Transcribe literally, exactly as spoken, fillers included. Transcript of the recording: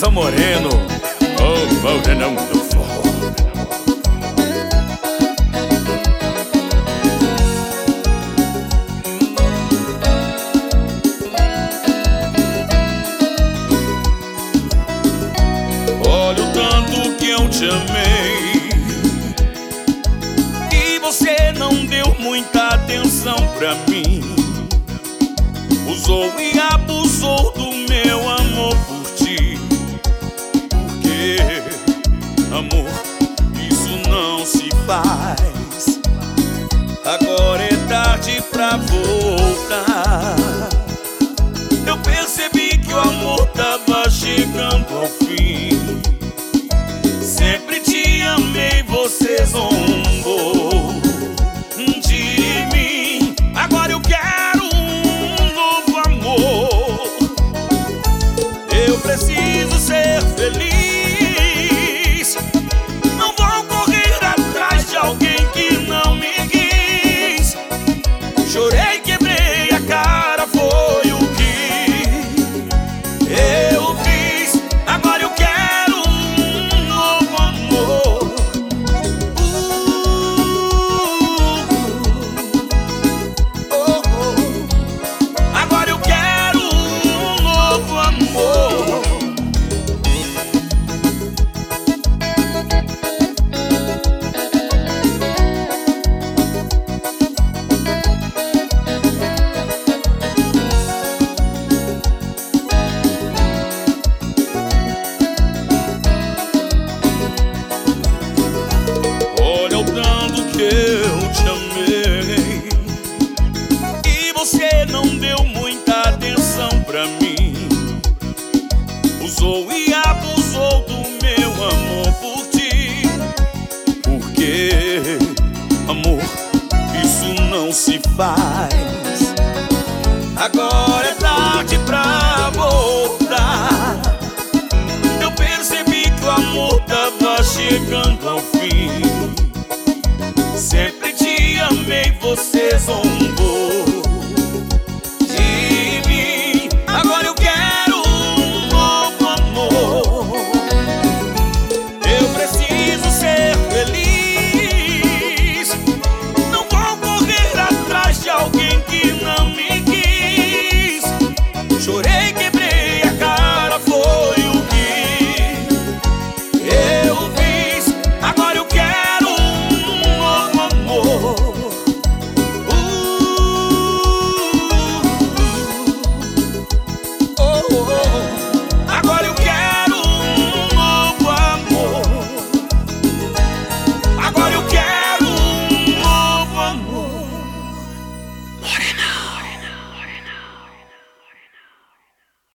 César Moreno, o morenão do forró. Olha o tanto que eu te amei e você não deu muita atenção pra mim. Usou e abusou do meu amor por ti. Porque, amor, isso não se faz. Agora é tarde pra voltar. Eu percebi que o amor tava chegando ao fim. Sempre te amei, você zombou de mim. Agora eu quero um novo amor. Eu preciso ser feliz. Não vou correr atrás de alguém que não me quis. Chorei, quebrei a cara, foi o que eu fiz. Agora eu quero um novo amor. uh, oh, oh. Agora eu quero um novo amor. Olha o tanto que eu te amei e você não deu muita atenção pra mim. Usou e abusou do meu amor por ti. Porque, amor, isso não se faz. Agora é tarde pra voltar. Eu percebi que o amor tava chegando ao fim. Sempre te amei, você zombou